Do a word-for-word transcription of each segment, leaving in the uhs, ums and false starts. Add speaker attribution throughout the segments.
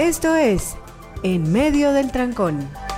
Speaker 1: Esto es En Medio del Trancón.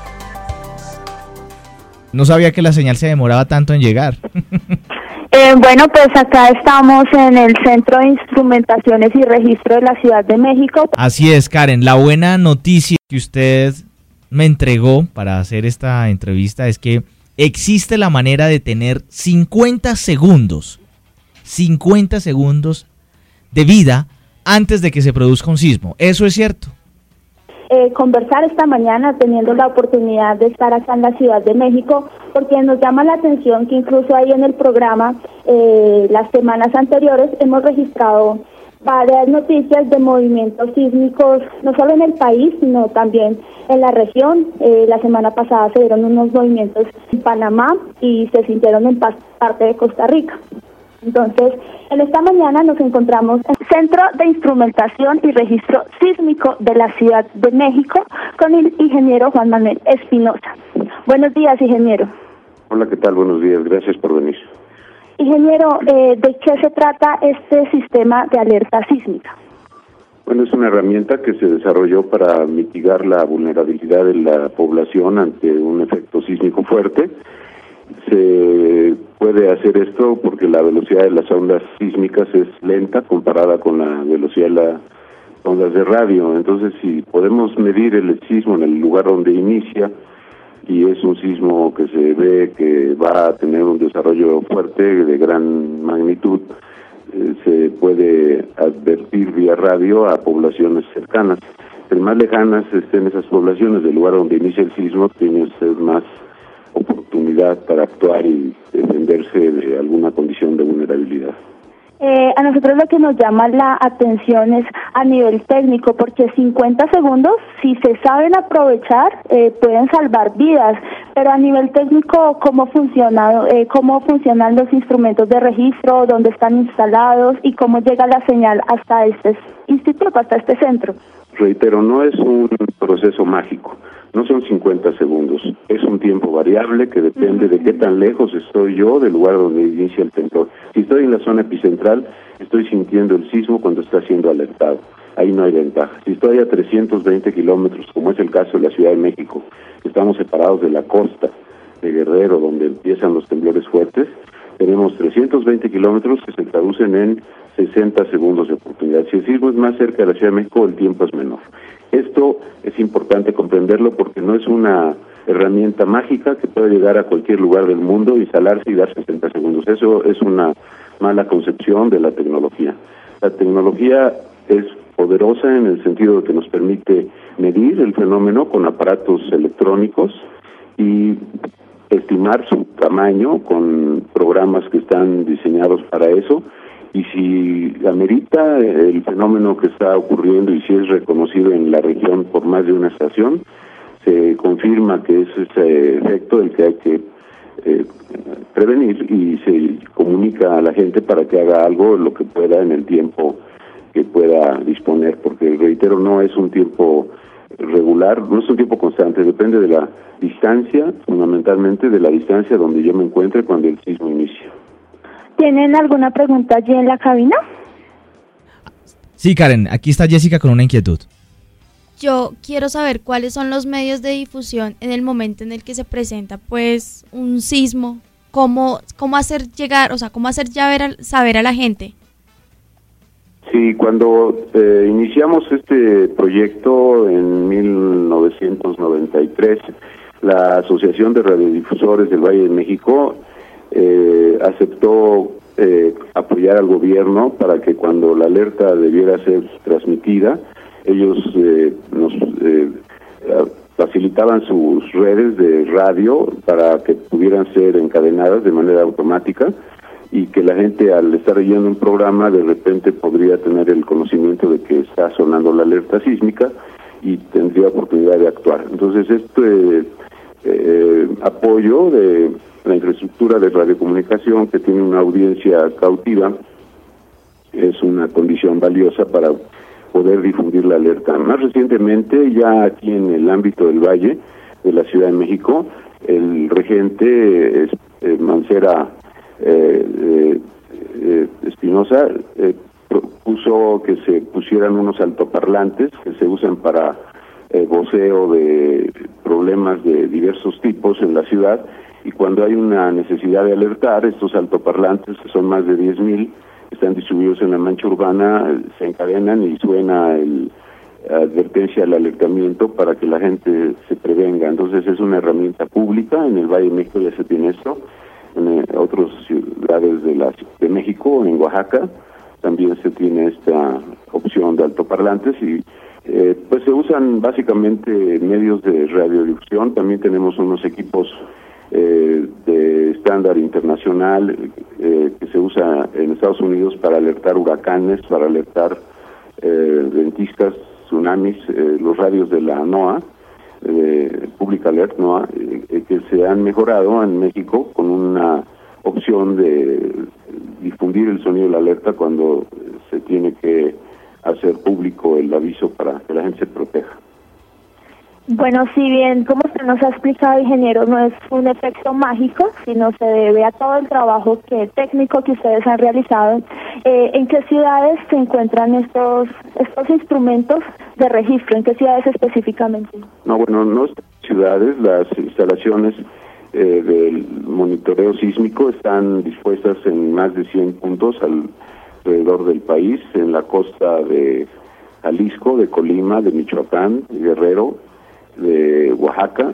Speaker 2: No sabía que la señal se demoraba tanto en llegar.
Speaker 3: Eh, bueno, pues acá estamos en el Centro de Instrumentaciones y Registro de la Ciudad de México.
Speaker 2: Así es, Karen. La buena noticia que usted me entregó para hacer esta entrevista es que existe la manera de tener cincuenta segundos, cincuenta segundos de vida antes de que se produzca un sismo. ¿Eso es cierto?
Speaker 3: Eh, conversar esta mañana teniendo la oportunidad de estar acá en la Ciudad de México, porque nos llama la atención que incluso ahí en el programa, eh, las semanas anteriores hemos registrado varias noticias de movimientos sísmicos, no solo en el país, sino también en la región. Eh, la semana pasada se dieron unos movimientos en Panamá y se sintieron en parte de Costa Rica. Entonces, en esta mañana nos encontramos en el Centro de Instrumentación y Registro Sísmico de la Ciudad de México con el ingeniero Juan Manuel Espinosa. Buenos días, ingeniero.
Speaker 4: Hola, ¿qué tal? Buenos días, gracias por venir.
Speaker 3: Ingeniero, eh, ¿de qué se trata este sistema de alerta sísmica?
Speaker 4: Bueno, es una herramienta que se desarrolló para mitigar la vulnerabilidad de la población ante un efecto sísmico fuerte. Se puede hacer esto porque la velocidad de las ondas sísmicas es lenta comparada con la velocidad de las ondas de radio. Entonces, si podemos medir el sismo en el lugar donde inicia y es un sismo que se ve que va a tener un desarrollo fuerte de gran magnitud, eh, se puede advertir vía radio a poblaciones cercanas. Entre más lejanas estén esas poblaciones del lugar donde inicia el sismo, tiene usted más oportunidad para actuar y defenderse de alguna condición de vulnerabilidad.
Speaker 3: Eh, a nosotros lo que nos llama la atención es a nivel técnico, porque cincuenta segundos, si se saben aprovechar, eh, pueden salvar vidas, pero a nivel técnico, ¿cómo funciona, eh, cómo funcionan los instrumentos de registro, dónde están instalados y cómo llega la señal hasta este instituto, hasta este centro?
Speaker 4: Reitero, no es un proceso mágico. No son cincuenta segundos, es un tiempo variable que depende de qué tan lejos estoy yo del lugar donde inicia el temblor. Si estoy en la zona epicentral, estoy sintiendo el sismo cuando está siendo alertado. Ahí no hay ventaja. Si estoy a trescientos veinte kilómetros, como es el caso de la Ciudad de México, estamos separados de la costa de Guerrero, donde empiezan los temblores fuertes, tenemos trescientos veinte kilómetros que se traducen en sesenta segundos de oportunidad. Si el sismo es más cerca de la Ciudad de México, el tiempo es menor. Esto es importante comprenderlo porque no es una herramienta mágica que puede llegar a cualquier lugar del mundo, instalarse y dar sesenta segundos. Eso es una mala concepción de la tecnología. La tecnología es poderosa en el sentido de que nos permite medir el fenómeno con aparatos electrónicos y estimar su tamaño con programas que están diseñados para eso. Y si amerita el fenómeno que está ocurriendo y si es reconocido en la región por más de una estación, se confirma que es ese efecto el que hay que eh, prevenir y se comunica a la gente para que haga algo lo que pueda en el tiempo que pueda disponer, porque reitero, no es un tiempo regular, no es un tiempo constante, depende de la distancia, fundamentalmente de la distancia donde yo me encuentre cuando el sismo inicia.
Speaker 3: ¿Tienen alguna pregunta allí en la cabina?
Speaker 2: Sí, Karen, aquí está Jessica con una inquietud.
Speaker 5: Yo quiero saber cuáles son los medios de difusión en el momento en el que se presenta pues un sismo, cómo cómo hacer llegar, o sea, cómo hacer ya ver a, saber a la gente.
Speaker 4: Sí, cuando eh, iniciamos este proyecto en mil novecientos noventa y tres, la Asociación de Radiodifusores del Valle de México eh, aceptó eh, apoyar al gobierno para que cuando la alerta debiera ser transmitida, ellos eh, nos eh, facilitaban sus redes de radio para que pudieran ser encadenadas de manera automática y que la gente, al estar oyendo un programa, de repente podría tener el conocimiento de que está sonando la alerta sísmica y tendría oportunidad de actuar. Entonces, este eh, apoyo de la infraestructura de radiocomunicación, que tiene una audiencia cautiva, es una condición valiosa para poder difundir la alerta. Más recientemente, ya aquí en el ámbito del Valle de la Ciudad de México, el regente es, eh, Mancera eh, eh, Espinosa eh, propuso que se pusieran unos altoparlantes que se usan para eh, voceo de problemas de diversos tipos en la ciudad, y cuando hay una necesidad de alertar, estos altoparlantes, que son más de diez mil, están distribuidos en la mancha urbana, se encadenan y suena el advertencia al alertamiento para que la gente se prevenga. Entonces es una herramienta pública. En el Valle de México ya se tiene esto, en eh, otras ciudades de la de México, en Oaxaca también se tiene esta opción de altoparlantes, y eh, pues se usan básicamente medios de radiodifusión. También tenemos unos equipos eh, de estándar internacional eh, que se usa en Estados Unidos para alertar huracanes, para alertar eh, ventiscas, tsunamis, eh, los radios de la NOAA, eh, Public Alert NOAA, eh, que se han mejorado en México con una opción de difundir el sonido de la alerta cuando se tiene que hacer público el aviso para que la gente se proteja.
Speaker 3: Bueno, si bien, como usted nos ha explicado, ingeniero, no es un efecto mágico, sino se debe a todo el trabajo que técnico que ustedes han realizado. Eh, ¿En qué ciudades se encuentran estos estos instrumentos de registro? ¿En qué ciudades específicamente?
Speaker 4: No, bueno, no ciudades, las instalaciones eh, del monitoreo sísmico están dispuestas en más de cien puntos alrededor del país, en la costa de Jalisco, de Colima, de Michoacán, de Guerrero, de Oaxaca,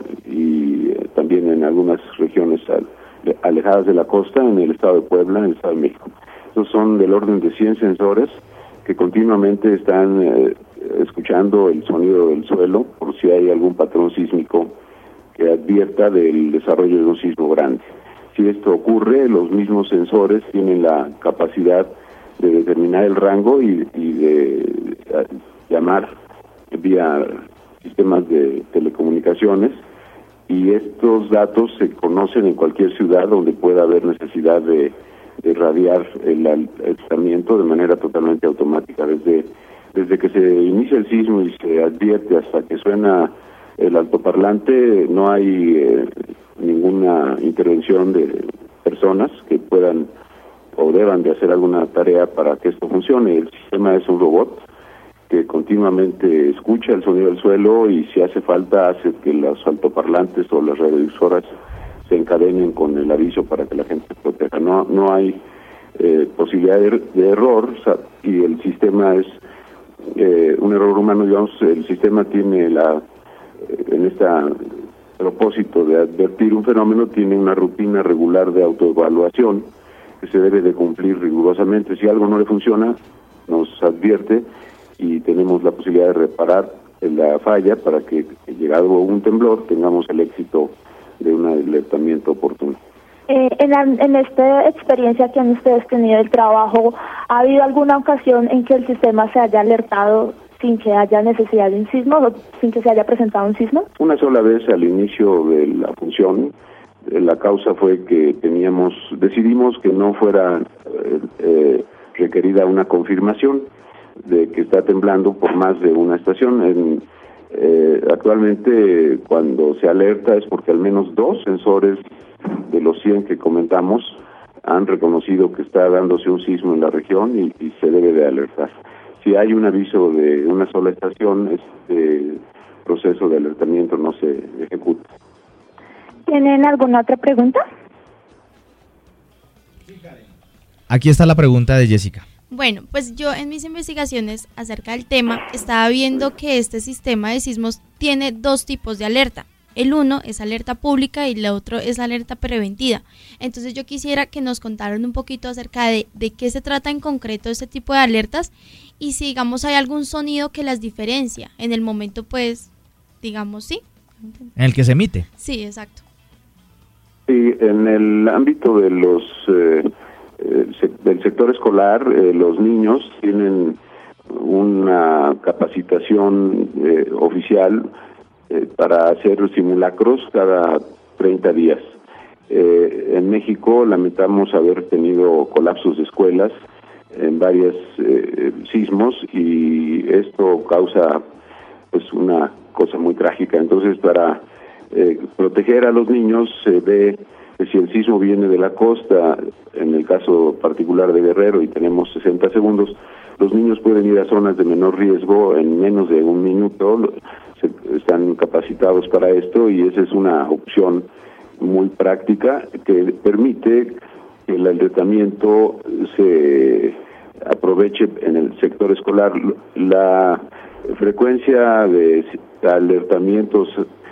Speaker 4: y eh, también en algunas regiones al, de, alejadas de la costa, en el estado de Puebla, en el estado de México. Estos son del orden de cien sensores que continuamente están eh, escuchando el sonido del suelo por si hay algún patrón sísmico que advierta del desarrollo de un sismo grande. Si esto ocurre, los mismos sensores tienen la capacidad de determinar el rango y, y de uh, llamar vía sistemas de telecomunicaciones, y estos datos se conocen en cualquier ciudad donde pueda haber necesidad de, de radiar el alertamiento de manera totalmente automática. Desde, desde que se inicia el sismo y se advierte hasta que suena el altoparlante, no hay eh, ninguna intervención de personas que puedan o deban de hacer alguna tarea para que esto funcione. El sistema es un robot que continuamente escucha el sonido del suelo, y si hace falta hace que los altoparlantes o las radiodifusoras se encadenen con el aviso para que la gente se proteja. No, no hay eh, posibilidad de, de error, o sea, y el sistema es eh, un error humano, digamos. El sistema tiene la eh, en este propósito de advertir un fenómeno, tiene una rutina regular de autoevaluación que se debe de cumplir rigurosamente. Si algo no le funciona, nos advierte y tenemos la posibilidad de reparar la falla para que, llegado un temblor, tengamos el éxito de un alertamiento oportuno.
Speaker 3: Eh, en, la, en esta experiencia que han ustedes tenido del trabajo, ¿ha habido alguna ocasión en que el sistema se haya alertado sin que haya necesidad de un sismo o sin que se haya presentado un sismo?
Speaker 4: Una sola vez al inicio de la función. La causa fue que teníamos, decidimos que no fuera eh, eh, requerida una confirmación de que está temblando por más de una estación. En, eh, actualmente, cuando se alerta es porque al menos dos sensores de los cien que comentamos han reconocido que está dándose un sismo en la región y, y se debe de alertar. Si hay un aviso de una sola estación, este proceso de alertamiento no se ejecuta.
Speaker 3: ¿Tienen alguna otra pregunta?
Speaker 2: Aquí está la pregunta de Jessica.
Speaker 5: Bueno, pues yo en mis investigaciones acerca del tema estaba viendo que este sistema de sismos tiene dos tipos de alerta. El uno es alerta pública y el otro es alerta preventiva. Entonces yo quisiera que nos contaran un poquito acerca de, de qué se trata en concreto este tipo de alertas, y si, digamos, hay algún sonido que las diferencia en el momento, pues, digamos, sí.
Speaker 2: En el que se emite.
Speaker 5: Sí, exacto.
Speaker 4: Sí, en el ámbito de los eh, del sector escolar, eh, los niños tienen una capacitación eh, oficial eh, para hacer simulacros cada treinta días. Eh, en México lamentamos haber tenido colapsos de escuelas en varios eh, sismos, y esto causa pues una cosa muy trágica. Entonces, para eh, proteger a los niños, se ve que si el sismo viene de la costa, en el caso particular de Guerrero, y tenemos sesenta segundos, Los niños pueden ir a zonas de menor riesgo en menos de un minuto, se, están capacitados para esto y esa es una opción muy práctica que permite que el alertamiento se aproveche en el sector escolar. La frecuencia de alertamientos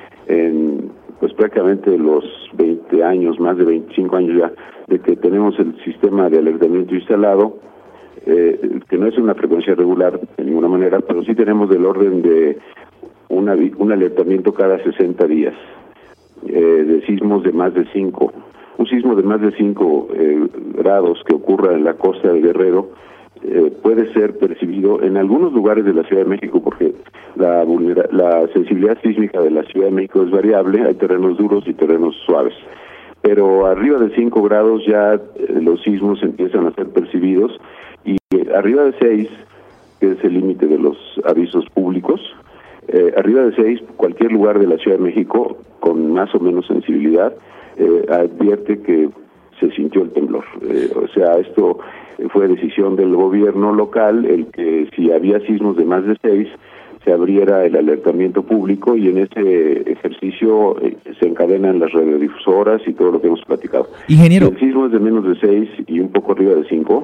Speaker 4: en pues prácticamente los veinte años, más de veinticinco años ya, de que tenemos el sistema de alertamiento instalado, eh, que no es una frecuencia regular de ninguna manera, pero sí tenemos del orden de una, un alertamiento cada sesenta días, eh, de sismos de más de cinco. Un sismo de más de cinco eh, grados que ocurra en la costa de Guerrero eh, puede ser percibido en algunos lugares de la Ciudad de México, porque la, vulnera- la sensibilidad sísmica de la Ciudad de México es variable, hay terrenos duros y terrenos suaves. Pero arriba de cinco grados ya eh, los sismos empiezan a ser percibidos y eh, arriba de seis, que es el límite de los avisos públicos, eh, arriba de seis, cualquier lugar de la Ciudad de México con más o menos sensibilidad eh, advierte que se sintió el temblor. Eh, o sea, esto fue decisión del gobierno local, el que si había sismos de más de seis, se abriera el alertamiento público y en ese ejercicio eh, se encadenan las radiodifusoras y todo lo que hemos platicado.
Speaker 2: Ingeniero.
Speaker 4: Si el sismo es de menos de seis y un poco arriba de cinco,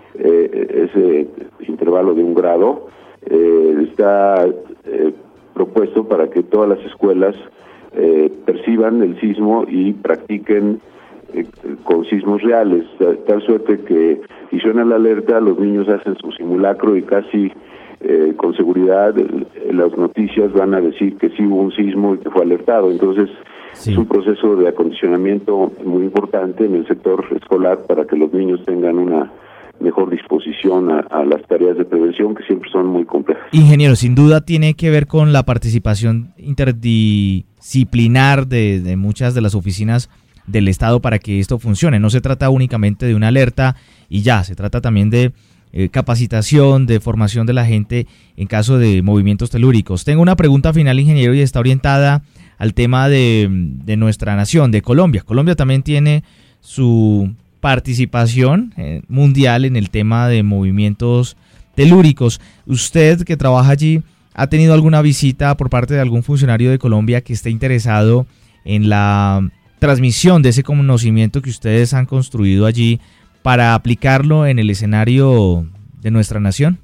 Speaker 4: eh, ese intervalo de un grado eh, está eh, propuesto para que todas las escuelas eh, perciban el sismo y practiquen eh, con sismos reales, tal, tal suerte que si suena la alerta, los niños hacen su simulacro y casi eh, con seguridad eh, las noticias van a decir que sí hubo un sismo y que fue alertado. Entonces sí, es un proceso de acondicionamiento muy importante en el sector escolar para que los niños tengan una mejor disposición a, a las tareas de prevención, que siempre son muy complejas.
Speaker 2: Ingeniero, sin duda tiene que ver con la participación interdisciplinar de, de muchas de las oficinas del Estado para que esto funcione. No se trata únicamente de una alerta y ya, se trata también de eh, capacitación, de formación de la gente en caso de movimientos telúricos. Tengo una pregunta final, ingeniero, y está orientada al tema de, de nuestra nación, de Colombia. Colombia también tiene su participación eh, mundial en el tema de movimientos telúricos. Usted, que trabaja allí, ¿ha tenido alguna visita por parte de algún funcionario de Colombia que esté interesado en la transmisión de ese conocimiento que ustedes han construido allí para aplicarlo en el escenario de nuestra nación?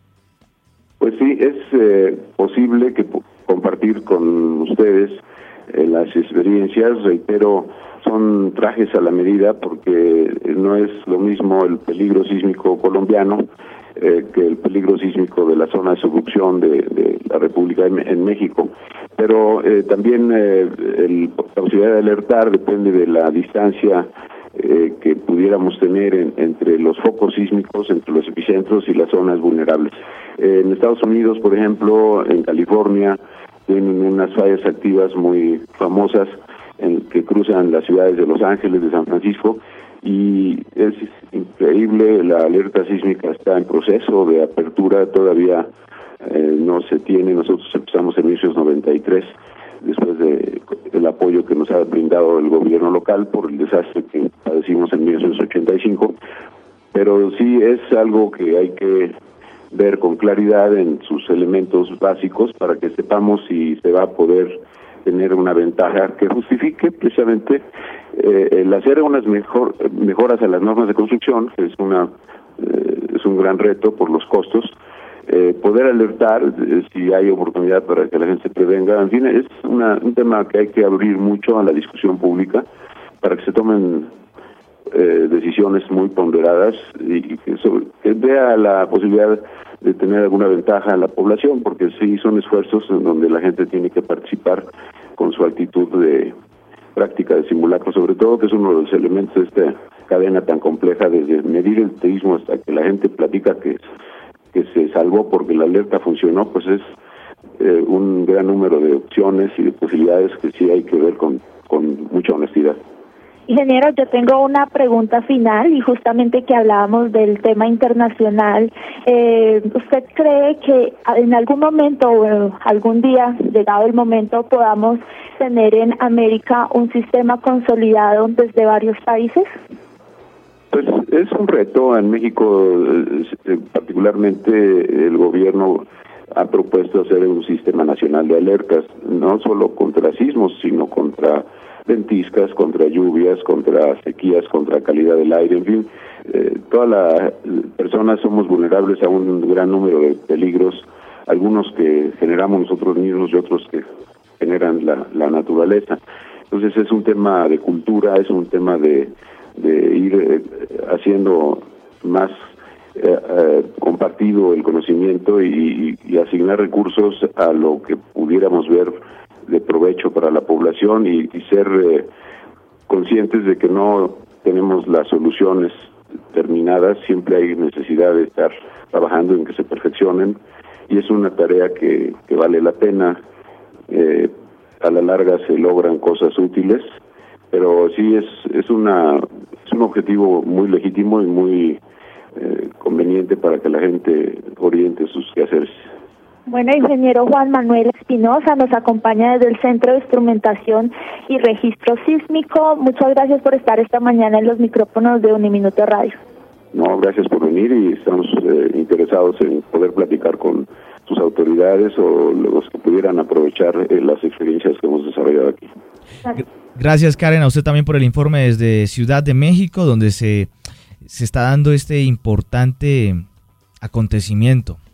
Speaker 4: Pues sí, es eh, posible que p- compartir con ustedes eh, las experiencias. Reitero, son trajes a la medida porque no es lo mismo el peligro sísmico colombiano eh, que el peligro sísmico de la zona de subducción de, de la República en, en México. Pero eh, también eh, el, la posibilidad de alertar depende de la distancia eh, que pudiéramos tener en, entre los focos sísmicos, entre los epicentros y las zonas vulnerables. Eh, en Estados Unidos, por ejemplo, en California, tienen unas fallas activas muy famosas en que cruzan las ciudades de Los Ángeles, de San Francisco, y es increíble, la alerta sísmica está en proceso de apertura, todavía eh, no se tiene. Nosotros empezamos en mil novecientos noventa y tres, después de el apoyo que nos ha brindado el gobierno local por el desastre que padecimos en mil novecientos ochenta y cinco, pero sí es algo que hay que ver con claridad en sus elementos básicos para que sepamos si se va a poder tener una ventaja que justifique precisamente eh, el hacer unas mejor, mejoras a las normas de construcción, que es una eh, es un gran reto por los costos, eh, poder alertar eh, si hay oportunidad para que la gente se prevenga. En fin, es una, un tema que hay que abrir mucho a la discusión pública para que se tomen eh, decisiones muy ponderadas y, y que, sobre, que vea la posibilidad de tener alguna ventaja a la población, porque sí son esfuerzos en donde la gente tiene que participar con su actitud de práctica de simulacro, sobre todo, que es uno de los elementos de esta cadena tan compleja, desde medir el seísmo hasta que la gente platica que, que se salvó porque la alerta funcionó. Pues es eh, un gran número de opciones y de posibilidades que sí hay que ver con, con mucha honestidad.
Speaker 3: Ingeniero, yo tengo una pregunta final y justamente que hablábamos del tema internacional. Eh, ¿Usted cree que en algún momento o algún día, llegado el momento, podamos tener en América un sistema consolidado desde varios países?
Speaker 4: Pues es un reto. En México, eh, particularmente, el gobierno ha propuesto hacer un sistema nacional de alertas, no solo contra sismos, sino contra ventiscas, contra lluvias, contra sequías, contra calidad del aire, en fin. Eh, todas las personas somos vulnerables a un gran número de peligros, algunos que generamos nosotros mismos y otros que generan la, la naturaleza. Entonces es un tema de cultura, es un tema de, de ir eh, haciendo más eh, eh, compartido el conocimiento y, y asignar recursos a lo que pudiéramos ver de provecho para la población y, y ser eh, conscientes de que no tenemos las soluciones terminadas, siempre hay necesidad de estar trabajando en que se perfeccionen y es una tarea que, que vale la pena. Eh, a la larga se logran cosas útiles, pero sí es es una es un objetivo muy legítimo y muy eh, conveniente para que la gente oriente sus quehaceres.
Speaker 3: Bueno, ingeniero Juan Manuel Espinosa nos acompaña desde el Centro de Instrumentación y Registro Sísmico. Muchas gracias por estar esta mañana en los micrófonos de Uniminuto Radio.
Speaker 4: No, gracias por venir y estamos eh, interesados en poder platicar con sus autoridades o los que pudieran aprovechar eh, las experiencias que hemos desarrollado aquí.
Speaker 3: Gracias.
Speaker 2: Gracias, Karen, a usted también por el informe desde Ciudad de México, donde se, se está dando este importante acontecimiento.